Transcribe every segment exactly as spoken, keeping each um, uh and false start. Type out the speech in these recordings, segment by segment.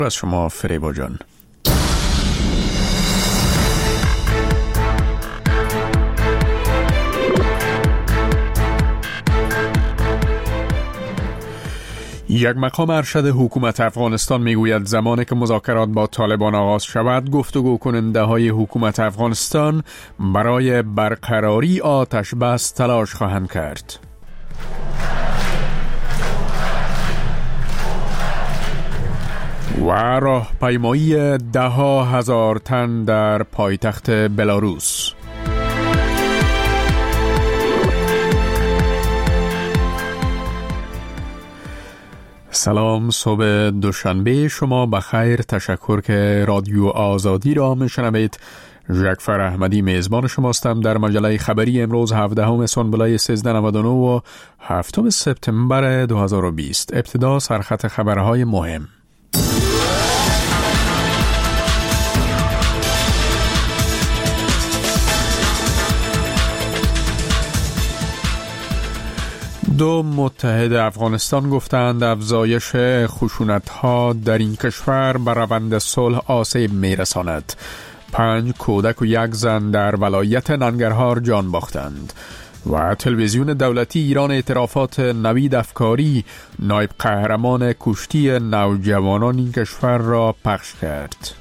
از شما فریبا جان. یک مقام ارشد حکومت افغانستان میگوید زمانی که مذاکرات با طالبان آغاز شود، گفتگو کننده های حکومت افغانستان برای برقراری آتش بس تلاش خواهند کرد. و راهپیمایی ده ها هزار تن در پایتخت بلاروس. سلام، صبح دوشنبه شما بخیر. تشکر که رادیو آزادی را میشنوید. جعفر احمدی میزبان شماستم در مجله خبری امروز هفدهم سنبلای سیزده نود و نه و هفتم سپتامبر دو هزار و بیست. ابتدا سرخط خبرهای مهم. دو متحد افغانستان گفتند افزایش خشونت‌ها در این کشور بر روند صلح آسیب می‌رساند. پنج کودک و یک زن در ولایت ننگرهار جان باختند. و تلویزیون دولتی ایران اعترافات نوید افکاری، نایب قهرمان کشتی نوجوانان این کشور را پخش کرد.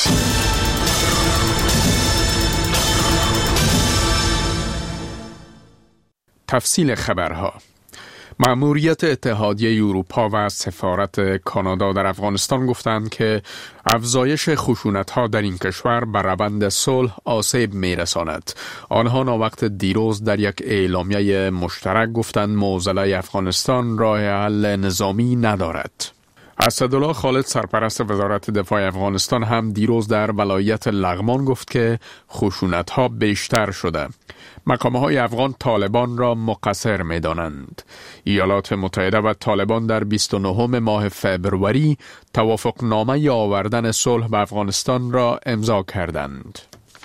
تفصیل خبرها. مأموریت اتحادیه اروپا و سفارت کانادا در افغانستان گفتند که افزایش خشونت‌ها در این کشور بر روند صلح آسیب می‌رساند. آنها ناوقت دیروز در یک اعلامیه مشترک گفتند معضله افغانستان راه حل نظامی ندارد. اسدالله خالد سرپرست وزارت دفاع افغانستان هم دیروز در ولایت لغمان گفت که خشونت‌ها بیشتر شده. مقام‌های افغان طالبان را مقصر می‌دانند. ایالات متحده و طالبان در بیست و نهم ماه فوریه توافقنامه آوردن صلح به افغانستان را امضا کردند.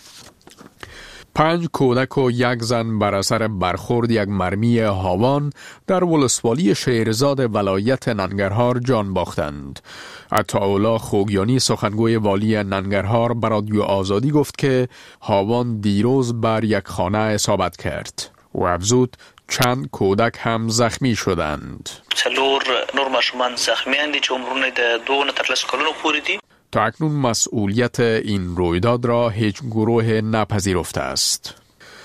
پنج کودک و یک زن بر اثر برخورد یک مرمی هاوان در ولسوالی شیرزاد ولایت ننگرهار جان باختند. عطاالله خوگیانی سخنگوی والی ننگرهار به رادیو آزادی گفت که هاوان دیروز بر یک خانه اصابت کرد و افزود چند کودک هم زخمی شدند. چلور نور ماشومان زخمی اند چې عمرونه د دوه نه تر لس کلونو پورې دي. تا اکنون مسئولیت این رویداد را هیچ گروه نپذیرفته است.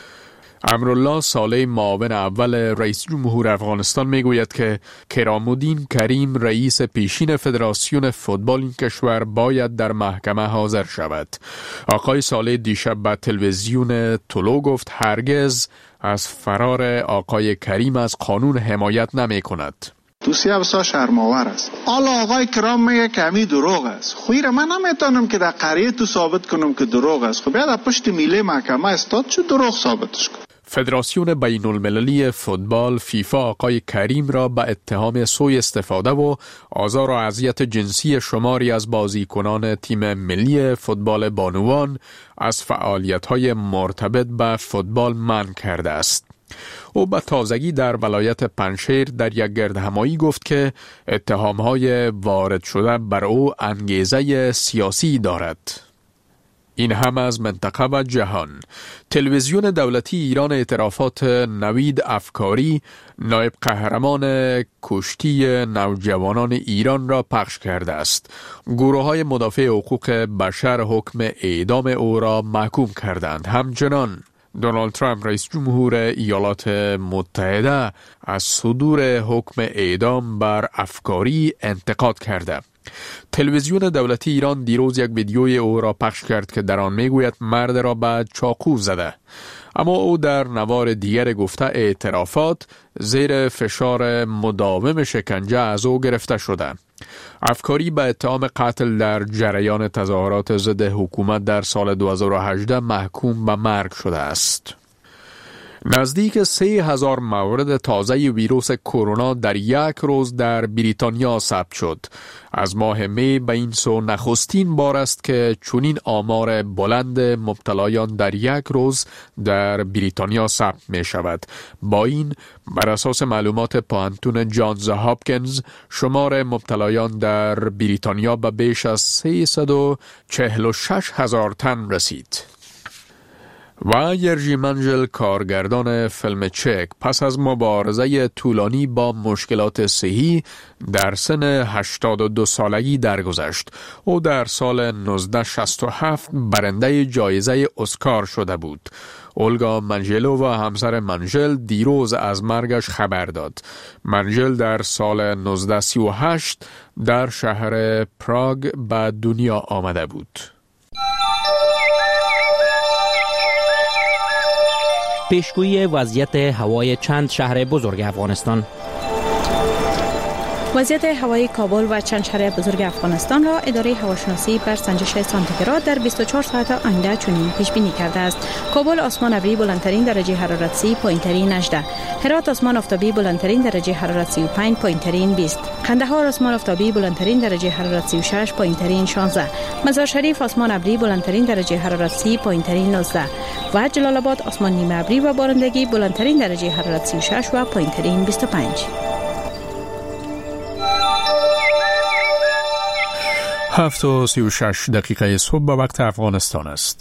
امرالله صالح معاون اول رئیس جمهور افغانستان میگوید که کرامالدین کریم رئیس پیشین فدراسیون فوتبال این کشور باید در محکمه حاضر شود. آقای صالح دیشب به تلویزیون طلوع گفت هرگز از فرار آقای کریم از قانون حمایت نمی کند. دوسیه بسا شرماور است. حالا آقای کرام میگه که همی دروغ است. خویره من نمیتونم که در قریه تو ثابت کنم که دروغ است. خب باید پشت میله محکمه استاد چه دروغ ثابتش کنم. فدراسیون بین المللی فوتبال فیفا آقای کریم را به اتهام سوء استفاده و آزار و اذیت جنسی شماری از بازیکنان تیم ملی فوتبال بانوان از فعالیت‌های مرتبط به فوتبال منع کرده است. او به تازگی در ولایت پنجشیر در یک گردهمایی گفت که اتهام‌های وارد شده بر او انگیزه سیاسی دارد. این هم از منطقه و جهان. تلویزیون دولتی ایران اعترافات نوید افکاری، نایب قهرمان کشتی نوجوانان ایران را پخش کرده است. گروه‌های مدافع حقوق بشر حکم اعدام او را محکوم کردند. همچنان دونالد ترامپ رئیس جمهور ایالات متحده از صدور حکم اعدام بر افکاری انتقاد کرده. تلویزیون دولتی ایران دیروز یک ویدیوی او را پخش کرد که در آن میگوید مرد را به چاقو زده، اما او در نوار دیگر گفته اعترافات زیر فشار مداوم شکنجه از او گرفته شده. افکاری به اتهام قتل در جریان تظاهرات ضد حکومت در سال دو هزار و هجده محکوم به مرگ شده است. نزدیک سه هزار مورد تازه ویروس کرونا در یک روز در بریتانیا ثبت شد. از ماه می به این سو نخستین بار است که چنین آمار بلند مبتلایان در یک روز در بریتانیا ثبت می شود. با این بر اساس معلومات پوهنتون جانز هاپکینز شمار مبتلایان در بریتانیا به بیش از سیصد و چهل و شش هزار تن رسید. و یرژی منژل کارگردان فیلم چک پس از مبارزه طولانی با مشکلات صحی در سن هشتاد و دو سالگی درگذشت. او در سال نوزده شصت و هفت برنده جایزه اسکار شده بود. اولگا منژلو و همسر منژل دیروز از مرگش خبر داد. منژل در سال نوزده سی و هشت در شهر پراگ به دنیا آمده بود. پیشگویی وضعیت هوای چند شهر بزرگ افغانستان. وضعیت هوای کابل و چند شهر بزرگ افغانستان را اداره هواشناسی بر سنجش سانتیگراد در بیست و چهار ساعت آینده چنین پیش بینی کرده است. کابل آسمان ابری بلندترین درجه حرارت سی، پایینترین هجده. هرات آسمان آفتابی بلندترین درجه حرارت سی و پنج، پایینترین بیست. قندهار آسمان آفتابی بلندترین درجه حرارت سی و شش، پایینترین شانزده. مزار شریف آسمان ابری بلندترین درجه حرارت سی، پایینترین نوزده. و جلال آباد آسمان نیمه ابری و بارندگی بلندترین درجه حرارت سی و شش و پایینترین بیست و پنج. هفت و سی و شش دقیقه صبح به وقت افغانستان است.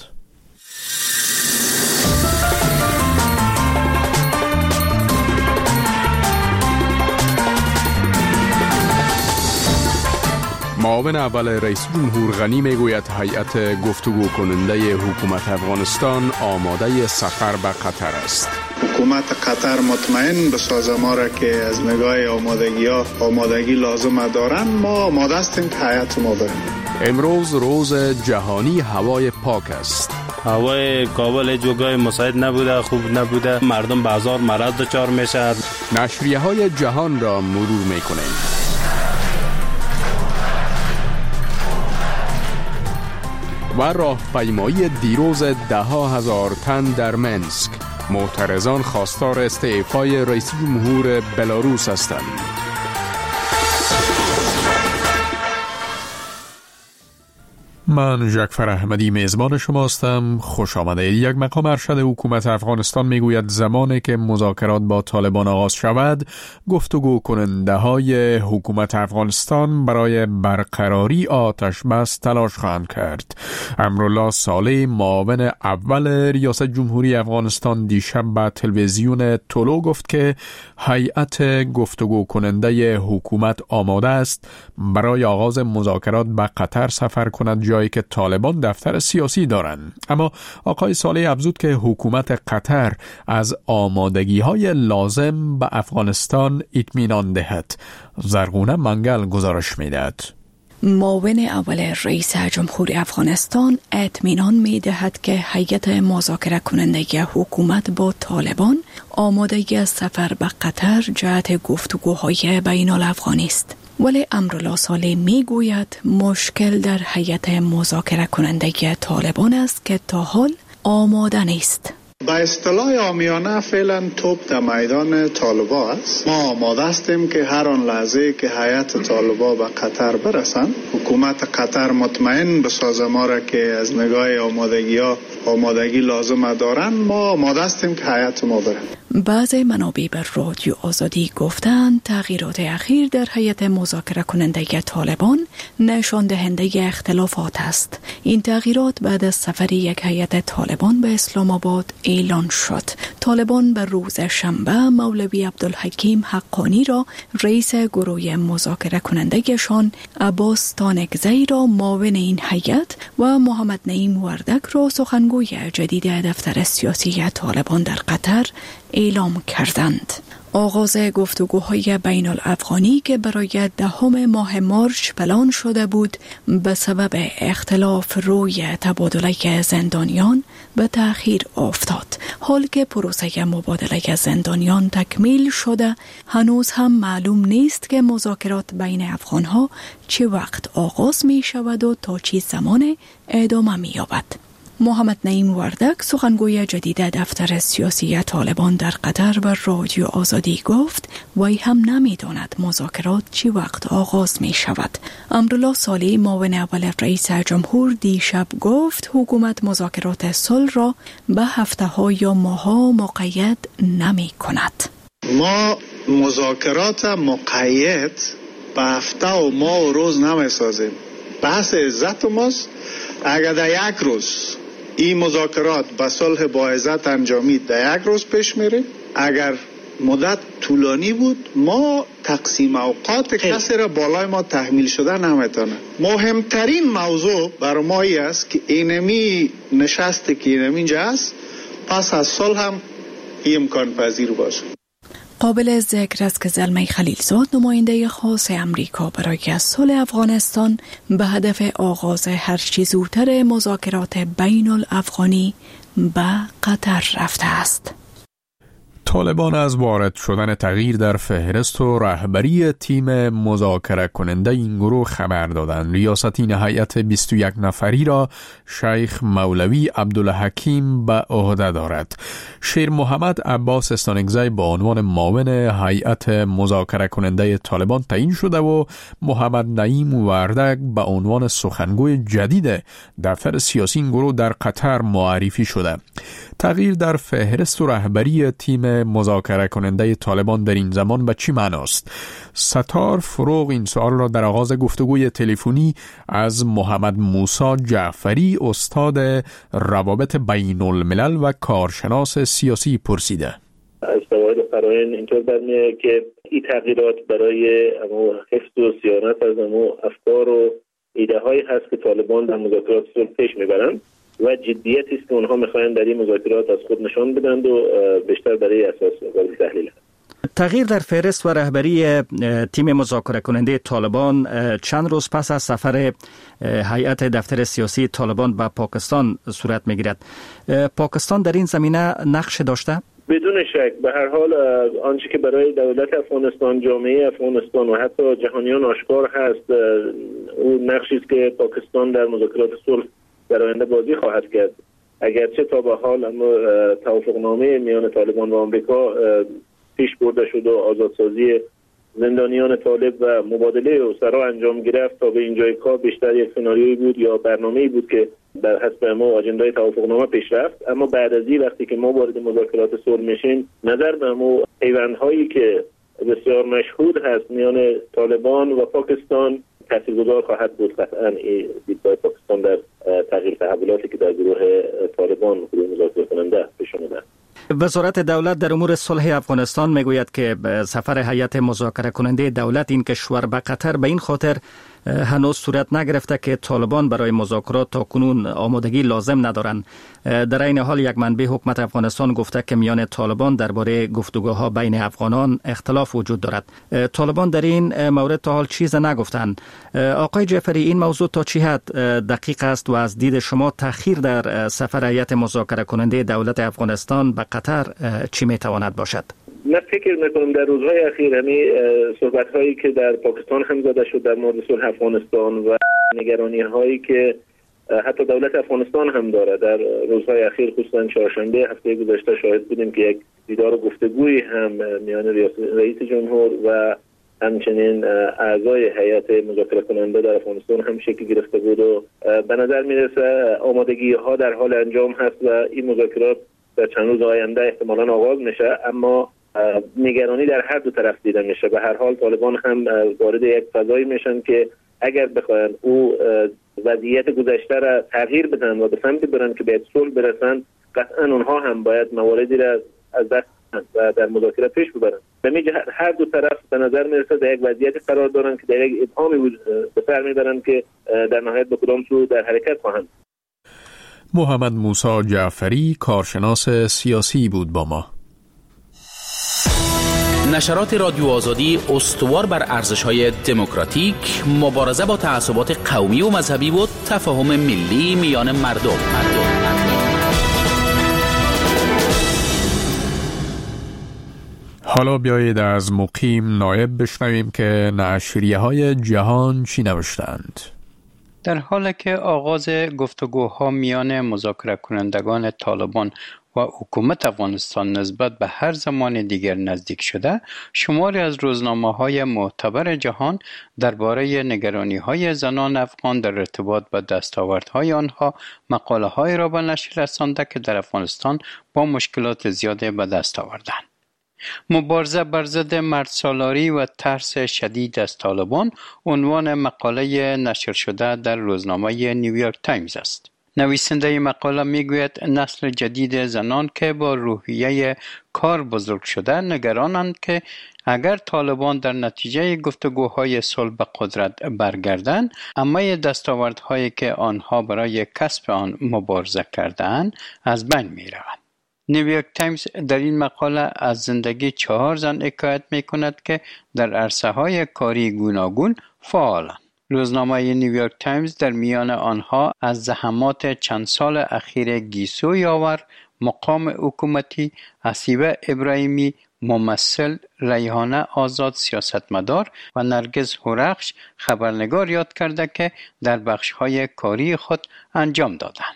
معاون اول رئیس جمهور غنی میگوید هیئت گفتگو کننده حکومت افغانستان آماده سفر به قطر است. حکومت قطر مطمئن بسازه ما را که از نگاه آمادگی ها آمادگی لازم دارن. ما آماده هستیم که هیئت ما بریم. امروز روز جهانی هوای پاک است. هوای کابل جوگای مساعد نبوده، خوب نبوده، مردم به هزار مرض دچار میشه. نشریه های جهان را مرور میکنیم. و راهپیمایی دیروز ده ها هزار تن در منسک. معترضان خواستار استعفای رئیس جمهور بلاروس هستند. من جعفر احمدی میزبان شما هستم. خوش آمده. یک مقام ارشد حکومت افغانستان میگوید زمانی که مذاکرات با طالبان آغاز شود، گفتگو کننده های حکومت افغانستان برای برقراری آتش بس تلاش خواهند کرد. امرالله صالح معاون اول ریاست جمهوری افغانستان دیشب به تلویزیون تولو گفت که هیئت گفتگو کننده حکومت آماده است برای آغاز مذاکرات به قطر سفر کند، جایی که طالبان دفتر سیاسی دارند. اما آقای صالح افزود که حکومت قطر از آمادگی‌های لازم به افغانستان اطمینان دهد. زرغونه منگل گزارش می‌دهد. معاون اول رئیس جمهور افغانستان اطمینان می‌دهد که هیئت مذاکره کننده حکومت با طالبان آمادگی سفر به قطر جهت گفتگوهای بین الافغانی است. ولی امرالله صالح می گوید مشکل در هیئت مذاکره کننده طالبان است که تا حال آماده نیست. با اصطلاح عامیانه فعلا توپ در میدان طالبا است. ما آماده هستیم که هر آن لحظه که هیئت طالبا به قطر برسند، حکومت قطر مطمئن بسازه ما را که از نگاه آمادگی ها آمادگی لازم دارن. ما آماده هستیم که هیئت ما بره. بعضی منابع بر رادیو آزادی گفتند تغییرات اخیر در هیئت مذاکره کننده طالبان نشان دهنده اختلافات است. این تغییرات بعد از سفر یک هیئت طالبان به اسلام آباد اعلان شد. طالبان به روز شنبه مولوی عبدالحکیم حقانی را رئیس گروه مذاکره کنندگشان، عباس تانکزی را معاون این هیئت و محمد نعیم وردک را سخنگوی جدید دفتر سیاسی طالبان در قطر اعلام کردند. آغاز گفتگوهای بین الافغانی که برای دهم ماه مارچ پلان شده بود به سبب اختلاف روی تبادله زندانیان به تأخیر افتاد. حال که پروسه مبادله زندانیان تکمیل شده، هنوز هم معلوم نیست که مذاکرات بین افغانها چه وقت آغاز می شود و تا چه زمان ادامه می یابد. محمد نعیم وردک سخنگوی جدید دفتر سیاسی طالبان در قطر و رادیو آزادی گفت وی هم نمی‌داند مذاکرات چی وقت آغاز می شود. امرالله صالح معاون اول رئیس جمهور دیشب گفت حکومت مذاکرات صلح را به هفته ها یا ماه ها مقید نمی کند. ما مذاکرات مقید به هفته و ماه و روز نمی سازیم. بحث عزت ماست. اگر در یک روز این مذاکرات به صلح با عزت انجامید در یک روز پیش میره. اگر مدت طولانی بود ما تقسیم اوقات کسی را بالای ما تحمیل شده نمیتونه. مهمترین موضوع برای ما ای است که اینمی نشستی که اینمی اینجا است پس از صلح هم امکان پذیر باشه. قابل ذکر است که زلمه خلیلزاد نماینده خاص امریکا برای صلح افغانستان به هدف آغاز هر چه زودتر مذاکرات بین الافغانی به قطر رفته است. طالبان از وارد شدن تغییر در فهرست و رهبری تیم مذاکره کننده این گروه خبر دادند. ریاستین هیئت بیست و یک نفری را شیخ مولوی عبدالحکیم به عهده دارد. شیر محمد عباس استانگزی با عنوان معاون هیئت مذاکره کننده طالبان تعیین شده و محمد نعیم وردک به عنوان سخنگوی جدید دفتر سیاسی این گروه در قطر معرفی شده. تغییر در فهرست و رهبری تیم مذاکره کننده طالبان در این زمان به چی معناست؟ ستار فروغ این سوال را در آغاز گفتگوی تلفنی از محمد موسی جعفری استاد روابط بین الملل و کارشناس سیاسی پرسیده. از فواید فرآیند اینطور برمیاد که این تغییرات برای حفظ و صیانت از امو افکار و ایده هایی هست که طالبان در مذاکرات صلح پیش میبرند و جدیتی است که اونها میخواین در این مذاکرات از خود نشان بدند و بیشتر برای اساس قابل تحلیل هست. تغییر در فهرست و رهبری تیم مذاکره کننده طالبان چند روز پس از سفر هیئت دفتر سیاسی طالبان به پاکستان صورت میگیرد. پاکستان در این زمینه نقش داشته؟ بدون شک. به هر حال آنچه که برای دولت افغانستان، جامعه افغانستان و حتی جهانیان آشکار هست، اون نقشی است که پاکستان در مذاکرات صلح در آینده بازی خواهد کرد. اگرچه تا به حال اما توافقنامه میان طالبان و آمریکا پیش برده شد و آزادسازی زندانیان طالب و مبادله اسرا انجام گرفت، تا به اینجای کار بیشتر یک سناریویی بود یا برنامه‌ای بود که در حسب ما آجندای توافقنامه پیش رفت. اما بعد از این وقتی که ما وارد مذاکرات صلح میشیم، نظر به ما پیوندهایی که بسیار مشهود هست میان طالبان و پاکستان تاثیرگذار خواهد بود. قطعاً دیدگاه پاکستان در تغییر تحولاتی که در گروه طالبان گروه مذاکره کننده پیش آمده. وزارت دولت در امور صلح افغانستان میگوید که سفر هیئت مذاکره کننده دولت این کشور به قطر به این خاطر هنوز صورت نگرفته که طالبان برای مذاکرات تا کنون آمادگی لازم ندارند. در این حال یک منبع حکومت افغانستان گفته که میان طالبان درباره گفتگوها بین افغانان اختلاف وجود دارد. طالبان در این مورد تا حال چیز نگفتند. آقای جعفری، این موضوع تا چه حد دقیق است و از دید شما تأخیر در سفر هیئت مذاکره کننده دولت افغانستان به قطر چی میتواند باشد؟ من فکر میکنم در روزهای اخیر همین صحبت هایی که در پاکستان هم زده شد در مورد صلح افغانستان و نگرانی هایی که حتی دولت افغانستان هم داره، در روزهای اخیر خصوصا چهارشنبه هفته گذشته شاهد بودیم که یک دیدار و گفتگوی هم میان رئیس جمهور و همچنین اعضای هیئت مذاکره کننده در افغانستان هم شکل گرفته بود و به نظر میرسه آمادگی ها در حال انجام هست و این مذاکرات در چند روز آینده احتمالاً آغاز میشه. اما نگرانی در هر دو طرف دیده میشه. به هر حال طالبان هم وارد یک فضایی میشن که اگر بخواین او وضعیت گذشته را تغییر بدن و به سمتی برن که به صلح برسن، قطعا اونها هم باید مواردی را از دست و در مذاکره پیش ببرن. به میجه هر دو طرف به نظر میرسه در یک وضعیتی قرار دارن که در یک ابهامی به سر میبرن که در نهایت به کدام سو در حرکت خواهند. محمد موسی جعفری کارشناس سیاسی بود با ما. نشرات رادیو آزادی استوار بر ارزش‌های دموکراتیک، مبارزه با تعصبات قومی و مذهبی و تفاهم ملی میان مردم. حالا بیایید از مقیم نایب بشنویم که نشریه‌های جهان چی نوشتند. در حالی که آغاز گفتگوها میان مذاکره کنندگان طالبان و حکومت افغانستان نسبت به هر زمان دیگر نزدیک شده، شماری از روزنامه‌های معتبر جهان درباره نگرانی‌های زنان افغان در ارتباط با دستاوردهای آنها مقاله‌هایی را به نشر رسانده که در افغانستان با مشکلات زیاده به دست آوردند. مبارزه بر ضد مردسالاری و ترس شدید از طالبان عنوان مقاله نشر شده در روزنامه نیویورک تایمز است. نویسنده مقاله میگوید نسل جدید زنان که با روحیه کار بزرگ شده نگرانند که اگر طالبان در نتیجه گفتگوهای صلح به قدرت برگردند، اما دستاوردهایی که آنها برای کسب آن مبارزه کردند از بین میروند. نیویورک تایمز در این مقاله از زندگی چهار زن حکایت می کند که در عرصه های کاری گوناگون فعالند. روزنامه نیویورک تایمز در میان آنها از زحمات چند سال اخیر گیسو یاور، مقام حکومتی، حسیبه ابراهیمی، ممثل، ریحانه آزاد سیاستمدار و نرگس هورخش خبرنگار یاد کرده که در بخش‌های کاری خود انجام دادند.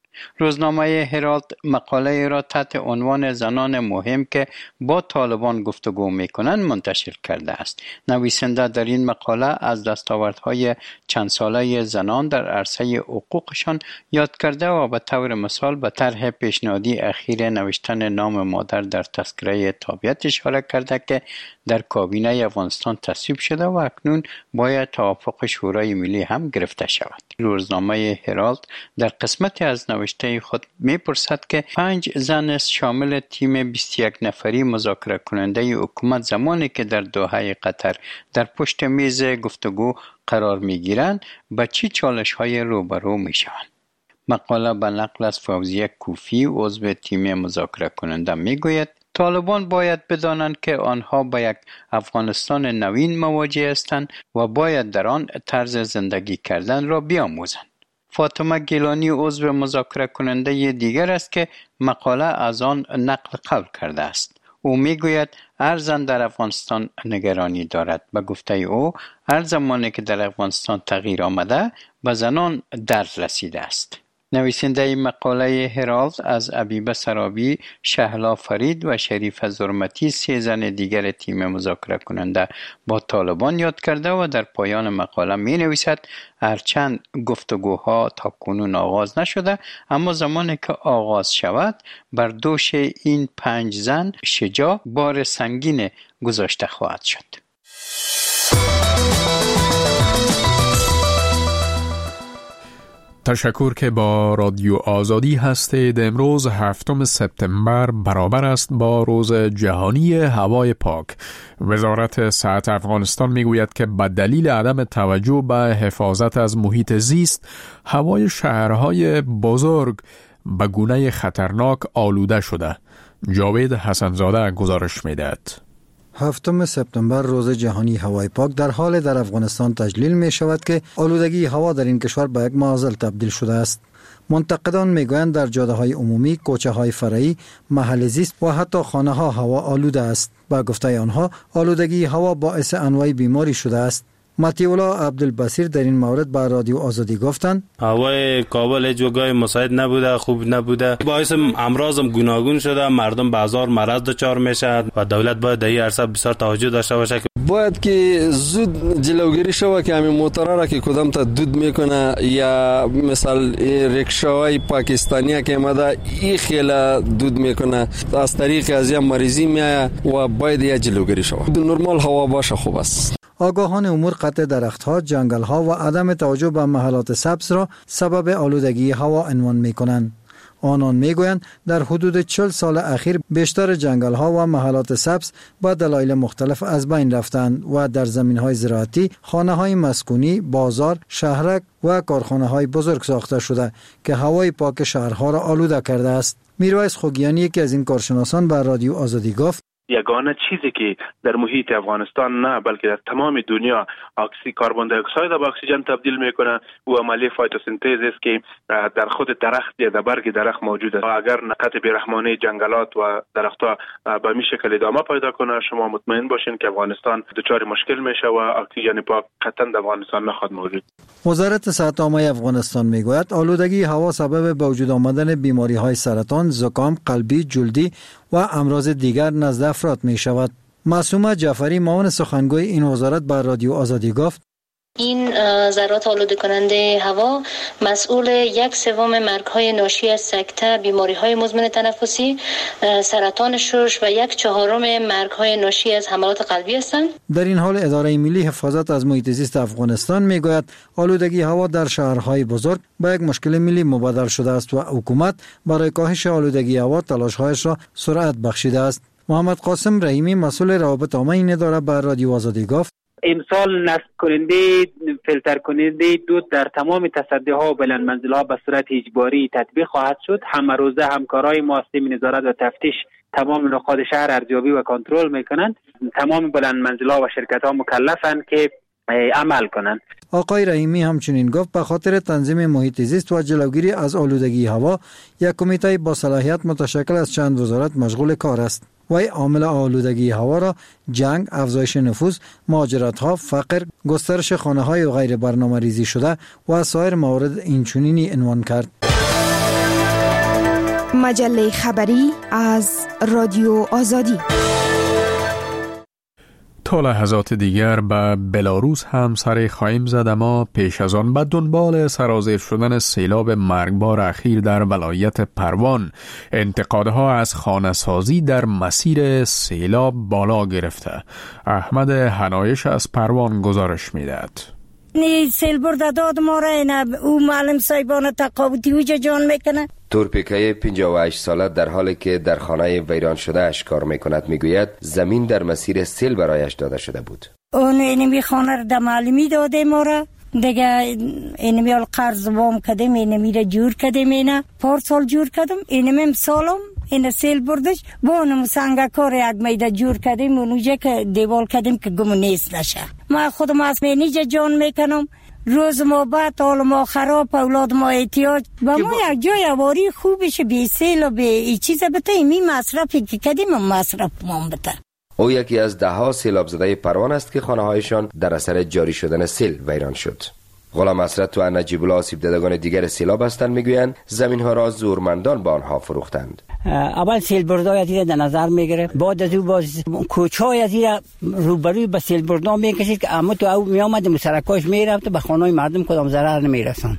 روزنامه هرالد مقاله را تحت عنوان زنان مهم که با طالبان گفتگو می‌کنند منتشر کرده است. نویسنده در این مقاله از دستاوردهای چند ساله زنان در عرصه حقوقشان یاد کرده و به طور مثال به طرح پیشنهادی اخیر نوشتن نام مادر در تذکره تابعیت اشاره کرده که در کابینه افغانستان تصویب شده و اکنون باید توافق شورای ملی هم گرفته شود. روزنامه هرالد در قسمتی از نوشته خود می‌پرسد که پنج زن شامل تیم بیست و یک نفری مذاکره کننده حکومت زمانی که در دوحه قطر در پشت میز گفتگو قرار می‌گیرند با چه چالش‌های روبرو می‌شوند. مقاله به نقل از فوزیه کوفی عضو تیم مذاکره کننده می‌گوید طالبان باید بدانند که آنها با یک افغانستان نوین مواجه هستند و باید در آن طرز زندگی کردن را بیاموزند. فاطمه گیلانی عضو مذاکره کننده دیگر است که مقاله از آن نقل قول کرده است. او میگوید هر زن در افغانستان نگرانی دارد. به گفته او هر زمانی که در افغانستان تغییر آمده به زنان درد رسیده است. نویسنده مقاله هرالد از عبیبه سرابی، شهلا فرید و شریف زرمتی سه زن دیگر تیم مذاکره کننده با طالبان یاد کرده و در پایان مقاله می نویسد هرچند گفتگوها تا کنون آغاز نشده، اما زمانی که آغاز شود بر دوش این پنج زن شجاع بار سنگین گذاشته خواهد شد. تشکر که با رادیو آزادی هستید. امروز هفتم سپتامبر برابر است با روز جهانی هوای پاک. وزارت صحت افغانستان میگوید که به دلیل عدم توجه به حفاظت از محیط زیست، هوای شهرهای بزرگ به گونه خطرناک آلوده شده. جاوید حسنزاده گزارش میدهد. هفتم سپتامبر روز جهانی هوای پاک در حال در افغانستان تجلیل می شود که آلودگی هوا در این کشور به یک معضل تبدیل شده است. منتقدان می گویند در جاده های عمومی، کوچه های فرعی، محل زیست و حتی خانه ها هوا آلوده است. با گفته آنها آلودگی هوا باعث انواع بیماری شده است. مطیع عبدالبصیر در این مورد با رادیو آزادی گفتند هوای کابل جوگای مساعد نبوده، خوب نبوده، باعث امراض گوناگون شده، مردم بازار مرض دچار میشه و دولت باید در این عرصه بسیار توجه داشته باشه. باید که زود جلوگیری شود که همین موتورا را که کدام تا دود میکنه یا مثال رکشاهای پاکستانی که اومده این خیلی دود میکنه از طریق از یا مریضی میایه و باید یا جلوگیری شود. نرمال هوا باشه خوب است. آگاهان امور قطع درختها، جنگل‌ها و عدم توجه به محلات سبز را سبب آلودگی هوا عنوان می‌کنند. آنان می‌گویند در حدود چهل سال اخیر بیشتر جنگل‌ها و محلات سبز با دلایل مختلف از بین رفتند و در زمین‌های زراعتی، خانه‌های مسکونی، بازار، شهرک و کارخانه‌های بزرگ ساخته شده که هوای پاک شهرها را آلوده کرده است. میرویس خوگیانی یکی از این کارشناسان به رادیو آزادی گفت: یگانه چیزی که در محیط افغانستان نه بلکه در تمام دنیا اکسیژن کربن دی اکساید به اکسیژن تبدیل میکنه و عملیه فتوسنتز است که در خود درخت یا در برگ درخت موجود است. اگر قطع بیرحمانه جنگلات و درختها به این شکل ادامه پیدا کنه شما مطمئن باشین که افغانستان دچار مشکل میشه و اکسیژن پاک قطعا در افغانستان نخواهد موجود. وزارت صحت عامه افغانستان میگوید آلودگی هوا سبب به وجود آمدن بیماری های سرطان، زکام، قلبی، جلدی و امراض دیگر نزد افراد می شود. معصومه جعفری معاون سخنگوی این وزارت به رادیو آزادی گفت این ذرات آلوده کننده هوا مسئول یک سوم مرگ‌های ناشی از سکته، بیماری‌های مزمن تنفسی، سرطان شش و یک چهارم مرگ‌های ناشی از حملات قلبی هستند. در این حال اداره ملی حفاظت از محیط زیست افغانستان میگوید آلودگی هوا در شهرهای بزرگ به یک مشکل ملی مبادل شده است و حکومت برای کاهش آلودگی هوا تلاش‌هایش را سرعت بخشیده است. محمد قاسم رحیمی مسئول روابط عامه این اداره به رادیو آزادی گفت امسال نصب کننده فیلتر کننده دود در تمام تصدیها و بلند منزل‌ها به صورت اجباری تطبیق خواهد شد. همه روزه همکارای ما سیستم نظارت و تفتیش تمام نقاط شهر ارزیابی و کنترل میکنند. تمام بلند منزل‌ها و شرکت‌ها مکلفند که عمل کنند. آقای رحیمی همچنین گفت به خاطر تنظیم محیط زیست و جلوگیری از آلودگی هوا یک کمیته با صلاحیت متشکل از چند وزارت مشغول کار است. وی عامل آلودگی هوا را جنگ، افزایش نفوذ، مهاجرت‌ها، فقر، گسترش خانه‌های و غیر برنامه‌ریزی شده و سایر موارد اینچنینی عنوان کرد. مجله خبری از رادیو آزادی. تا لحظات دیگر به بلاروس هم سر خواهیم زد، اما پیش از آن به دنبال سرازیر شدن سیلاب مرگبار اخیر در ولایت پروان انتقادها از خانه‌سازی در مسیر سیلاب بالا گرفته. احمد حنایش از پروان گزارش می‌دهد. نی سیل برده داد ما را اینا او معلم صاحبان تقابطی اوجا جان میکنه. تورپیکای پنجاه و هشت ساله در حالی که در خانه ویران شده اش کار میکند میگوید زمین در مسیر سیل برایش داده شده بود. اون اینمی خانه را در معلمی داده ما را دیگه اینمی ال قرض وام کدیم اینمی را جور کدیم اینا پارسال جور کدیم اینمی امسالم این سیل بردش با اونم سنگکار یک میده جور کدیم اونجا که دیوال کدیم که گم نیست نشه. ما خودم از مینیجا جان میکنم روز ما بعد حال ما خراب اولاد ما احتیاج با ما یک جای اواری خوبش بی سیل و بی ای چیز بته ایمی مصرفی که کدیم مصرف ما بته. او یکی از ده ها سیلاب زده پروان است که خانه هایشان در اثر جاری شدن سیل ویران شد. غلام حسرت و نجیب الله آسیب دیدگان دیگر سیلاب هستند میگویند زمین ها را زورمندان به آنها فروختند. اول سیل بردای از این در نظر میگیره، بعد از او باز کوچهای از این روبروی به سیل بردا میکشید که اما تو او میامد مسرکاش میرفت به خانه مردم کدام ضرر نمیرسن.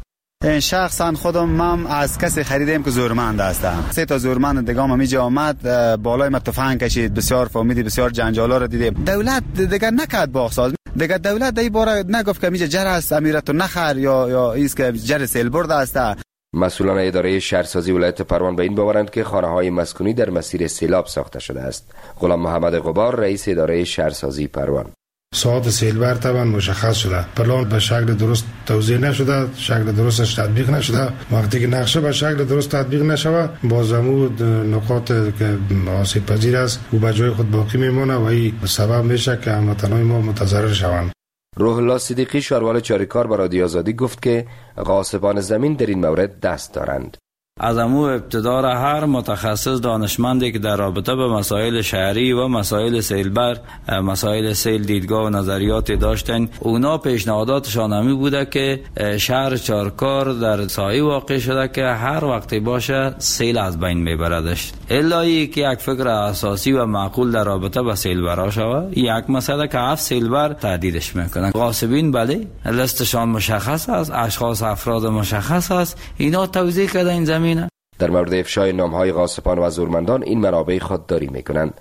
شخصا خودم من از کسی خریدم که زورمند هستم. سه تا زورمند دیگه هم میجا آمد بالای ما تفنگ کشید، بسیار فامیدی بسیار جنجالا رو دیدیم. دولت دیگه نکرد باغساز، دیگه دولت دی باره نگفت که میجا جر است امیرتو نخر یا یا ایست که جر سیل برده است. مسئولان اداره شهرسازی ولایت پروان به این باورند که خانه‌های مسکونی در مسیر سیلاب ساخته شده است. غلام محمد غبار رئیس اداره شهرسازی پروان: ساعت سیلبر طبعا مشخص شده، پلان به شکل درست توزیع نشده، شکل درستش تطبیق نشده. وقتی که نقشه به شکل درست تطبیق نشود بازمود نقاط که آسیب پذیر است او به جای خود باقی میمونه و این سبب میشه که هموطنان ما متضرر شوند. روح الله صدیقی شاروال چاریکار به رادیو آزادی گفت که غاصبان زمین در این مورد دست دارند. از امو ابتدا را هر متخصص دانشمندی که در رابطه به مسائل شهری و مسائل سیلبر، مسائل سیل دیدگاه و نظریات داشتن، اونا پیشنهاداتشان همی بوده که شهر چارکار در سایه واقع شده که هر وقتی باشه سیل از بین میبردش. الهی که یک فکر اساسی و معقول در رابطه با سیلبر شود، یک مسئله که هفت سیلبر تهدیدش میکنن. غاصبین بله لستشان مشخص است، اشخاص افراد مشخص است، اینا توضیح کردن این زمین. در مورد افشای نام‌های غاصبان و زورمندان این منابع خودداری میکنند.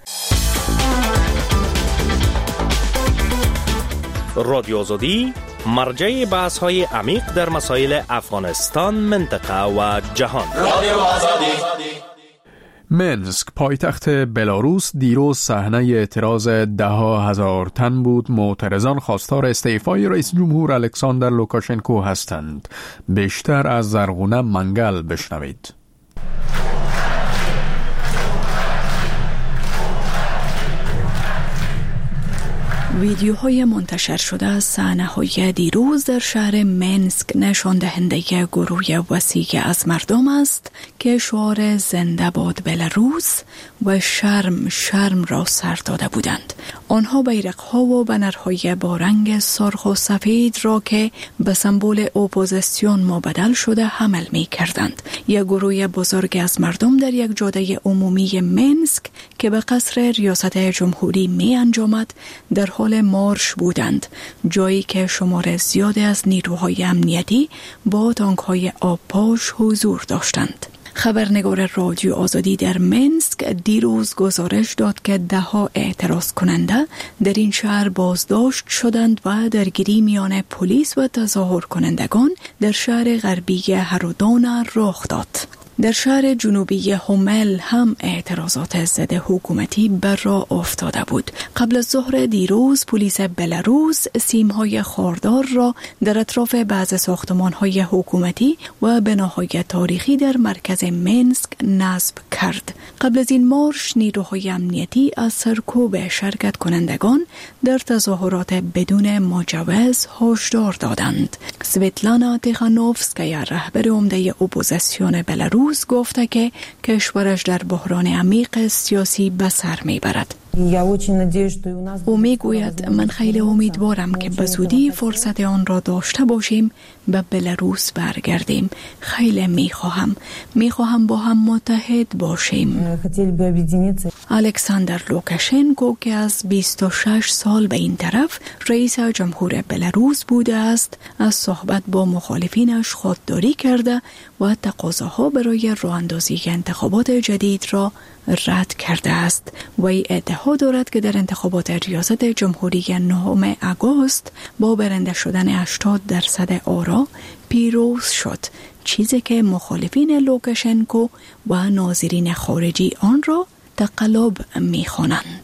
رادیو آزادی مرجع بحث‌های عمیق در مسائل افغانستان، منطقه و جهان. رادیو آزادی. منسک پایتخت بلاروس دیروز صحنه اعتراض ده ها هزار تن بود. معترضان خواستار استعفای رئیس جمهور الکساندر لوکاشنکو هستند. بیشتر از زرغونه منگل بشنوید. ویدیوهای منتشر شده از صحنه‌های دیروز در شهر منسک نشان دهنده گروه وسیع از مردم است که شعار زنده باد بلاروس و شرم شرم را سر داده بودند. آنها بیرق‌ها و بنرهای با رنگ سرخ و سفید را که به سمبل اپوزیسیون مبدل شده حمل می کردند. یک گروه بزرگ از مردم در یک جاده عمومی منسک که به قصر ریاست جمهوری می انجامد در حال مارش بودند، جایی که شمار زیادی از نیروهای امنیتی با تانک‌های آبپاش حضور داشتند. خبرنگار رادیو آزادی در منسک دیروز گزارش داد که ده ها اعتراض کننده در این شهر بازداشت شدند و درگیری میان پلیس و تظاهر کنندگان در شهر غربی هرودان رخ داد. در شهر جنوبی هومل هم اعتراضات ضد حکومتی بر راه افتاده بود. قبل از ظهر دیروز پلیس بلاروس سیم‌های خاردار را در اطراف بعض ساختمان‌های حکومتی و بناهای تاریخی در مرکز منسک نصب کرد. قبل از این مارش نیروهای امنیتی از سرکوب شرکت کنندگان در تظاهرات بدون مجوز هشدار دادند. سویتلانا تیخانوفسکایا رهبر عمده اپوزیسیون بلاروس گفته که کشورش در بحران عمیق سیاسی به سر میبرد. او میگوید من خیلی امیدوارم که به زودی فرصت آن را داشته باشیم به بلاروس برگردیم. خیلی میخواهم میخواهم با هم متحد باشیم. الکساندر لوکاشنکو که از بیست و شش سال به این طرف رئیس جمهور بلاروس بوده است، از صحبت با مخالفینش خودداری کرده و تقاضاها برای راه اندازی انتخابات جدید را رد کرده است. وی ادعا دارد که در انتخابات ریاست جمهوری نهم آگوست با برنده شدن هشتاد درصد آرا پیروز شد، چیزی که مخالفین لوکاشنکو و ناظرین خارجی آن را تقلب می‌خوانند.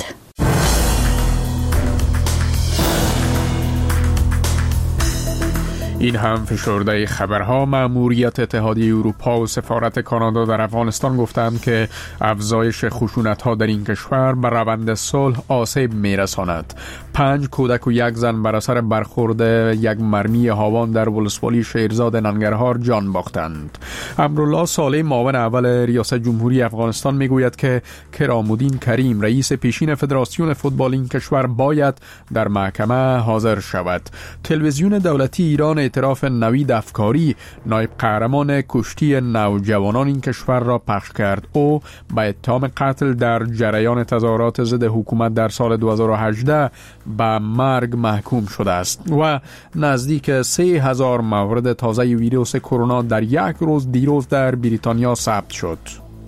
این هم فشرده خبرها. مأموریت اتحادیه اروپا و سفارت کانادا در افغانستان گفتند که افزایش خشونت‌ها در این کشور بر روند صلح آسیب می‌رساند. پنج کودک و یک زن بر اثر برخورد یک مرمی هاوان در ولسوالی شیرزاد ننگرهار جان باختند. امرالله صالح معاون اول ریاست جمهوری افغانستان میگوید که کرامالدین کریم رئیس پیشین فدراسیون فوتبال این کشور باید در محکمه حاضر شود. تلویزیون دولتی ایران اعتراف نوید افکاری نایب قهرمان کشتی نوجوانان این کشور را پخش کرد. او با اتهام قتل در جریان تظاهرات ضد حکومت در سال دو هزار و هجده به مرگ محکوم شده است و نزدیک سه هزار مورد تازه ویروس کرونا در یک روز دیروز در بریتانیا ثبت شد.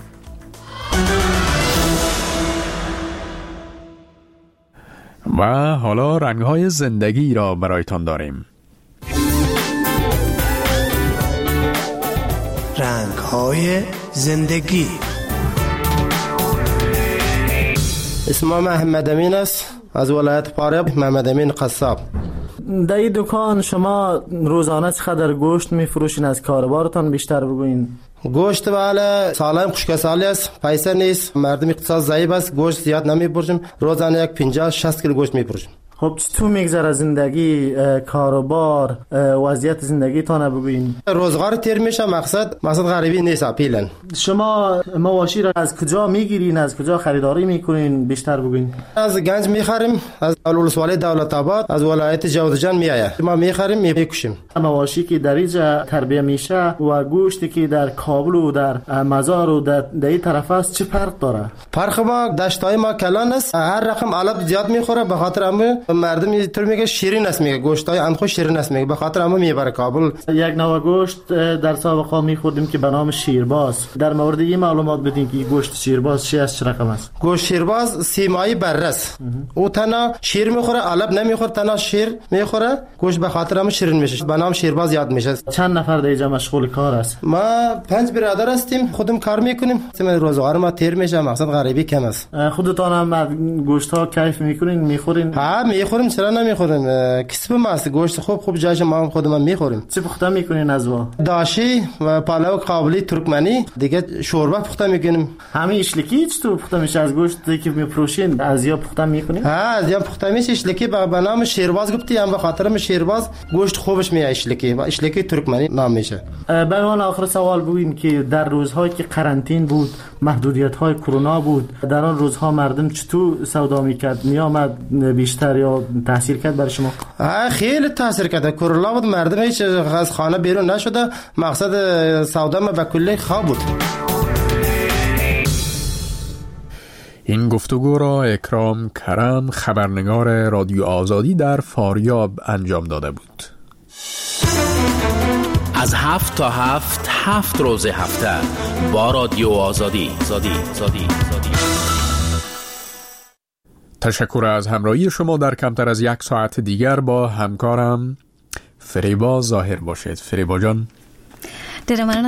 و حالا رنگ‌های زندگی را برایتان داریم. رنگ‌های زندگی. اسمم محمد امین است، از ولایت فارغ. محمد امین قصاب. در این دکان شما روزانه چقدر گوشت میفروشین؟ از کاربارتان بیشتر بگوین. گوشت والا سالم خشکسالی است، پیسه نیست، مردم اقتصاد ضعیف است، گوشت زیاد نمیفروشیم. روزانه یک پنجاه شصت کیلو گوشت میفروشیم. خب چطور میگذره زندگی، کاروبار، وضعیت زندگی تانه بگوین؟ روزگار تیر میشه، مقصد مقصد غریبی نیست. اپیلن شما مواشی را از کجا میگیرین، از کجا خریداری میکنین؟ بیشتر بگوین. از گنج میخریم، از ولسوالی دولت آباد، از ولایت جوزجان میآید. ما میخریم میکشیم. مواشی که در اینجا تربیه میشه و گوشتی که در کابل و در مزار و در این طرف است چه فرق داره؟ فرق ما دشتای ما کلان است، هر رقم علب زیاد میخوره، به خاطر همه مردم اینطور میگه شیرین است، میگه گوشتای اندخو شیرین است، میگه به خاطر همه میبره کابل. یک نوع گوشت در سابقا میخوردیم که به نام شیرباز. در مورد این معلومات بدین که گوشت شیرباز چی است، چه رقم است؟ گوشت شیرباز سیمایی بررس، او تنها شیر میخوره، علب نمیخوره، تنها شیر میخوره، گوشت به خاطر همه شیرین میشه، به نام شیرباز یاد میشه. چند نفر در اینجا مشغول کار است؟ ما پنج برادر هستیم، خودم کار میکنیم. روزگار ما تیر میشه، مقصد غریبی کم است. خودتان هم گوشت ها کیف میکنین، میخورین؟ ها میخوریم، چرا نمیخوریم؟ کسب ماست، گوشت خوب خوب جاش ما هم خودمون میخوریم. چه پخته میکنین از وا؟ داشی و پالو قابلی ترکمنی، دیگه شوربه پخته میکنیم. همین اشلکی چطور پخته میشه از گوشتی که میفروشین؟ از یا پخته میکنین؟ ها از یا پخته میشه. اشلکی به نام شیرباز گفتی، هم به خاطر شیرباز گوشت خوبش میاد. اشلکی و اشلکی ترکمنی نام میشه. برای آخر سوال بگوین که در روزهایی که قرنطینه بود، محدودیت های کرونا بود، در آن روزها مردم چطور سودا میکرد؟ میامد بیشتر یا تاثیر کرد برای شما؟ خیلی تاثیر کرد. کرونا بود، مردم هیچ از خانه بیرون نشده. مقصد سودا ما به کلی خواب بود. این گفتگو را اکرام کرم، خبرنگار رادیو آزادی در فاریاب انجام داده بود. از هفت تا هفت هفت روز هفته با رادیو آزادی زادی زادی زادی. تشکر از همراهی شما. در کمتر از یک ساعت دیگر با همکارم فریبا ظاهر باشید. فریبا جان.